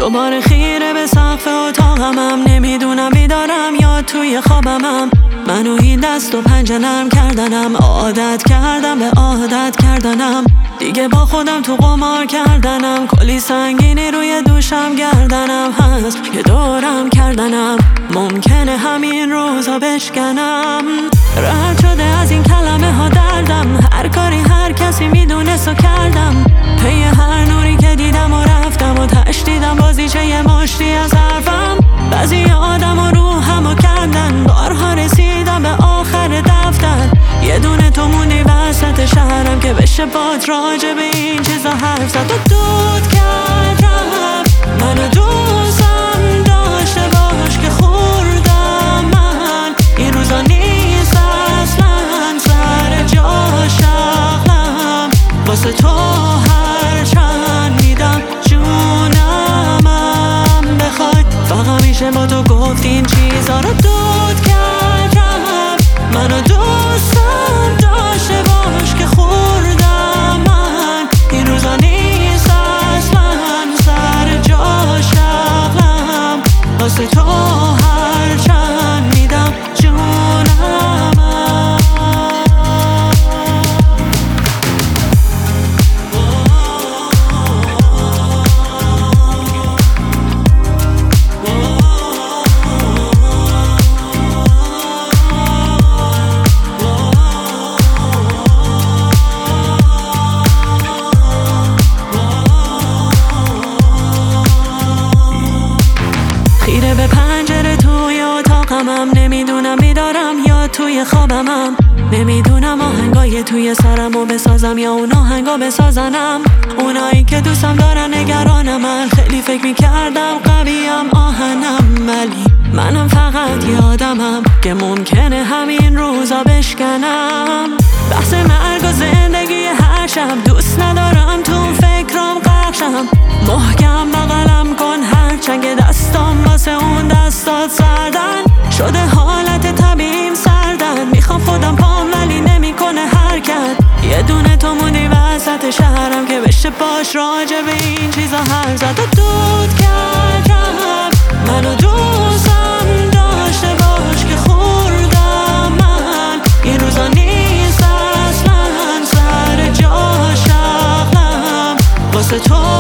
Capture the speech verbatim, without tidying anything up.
دوباره خیره به سقف اتاقمم، نمیدونم بیدارم یا توی خوابمم. منو این دست و پنجه نرم کردنم، عادت کردم به عادت کردنم. دیگه با خودم تو قمار کردنم، کلی سنگینی روی دوشم گردنم هست یه دورم کردنم. ممکنه همین روزا بشکنم. رد شده از این کلمه ها دردم، هر کاری هر کسی میدونست و کردم. پی هر نوری که دیدم و رفتم و تشدیدم بازیچه یه مشتی از حرفم. بعضی آدم و روحم و کردن، بارها رسیدم به آخر دفتر. یه دونه تو موندی وسط شهرم که بشه باد راجع به این چیزا حرف زد. و دود کرد رفت، منو دوستم داشته باش که خوردم من. این روزا نیست اصلا سر جاش عقلم، واسه تو هر چند میدم جونمم بخوای. فقط میشه با تو گفت این چیزا رو. دود کرد رفت، منو دوستم داشته باش که خوردم من. این روزا نیست اصلا سر جاش عقلم، واسه تو هر چند میدم جونمم. خیره به پنجره توی اتاقمم، نمیدونم بیدارم یا توی خوابمم. نمیدونم آهنگای توی سرمو بسازم یا اون آهنگا بسازنم. اونایی که دوستم دارن نگرانم، من خیلی فکر میکردم قویم آهنم، ولی منم فقط یادمم که ممکنه همین روزا بشکنم. بحث مرگ و زندگی هر شب، دوست ندارم تو فکرام غرقشم. محکم بغلم کن هر چنگ دستام، واسه اون دستات سردن شده حالت طبیعیم سردن. میخوام خودم پام ولی نمیکنه حرکت. یه دونه تو موندی وسط شهرم که بشه باش راجع به این چیزا حرف زد. و دود کرد رفت، منو دوستم داشته باش که خوردم من. این روزا نیست اصلا سر جاش عقلم، واسه تو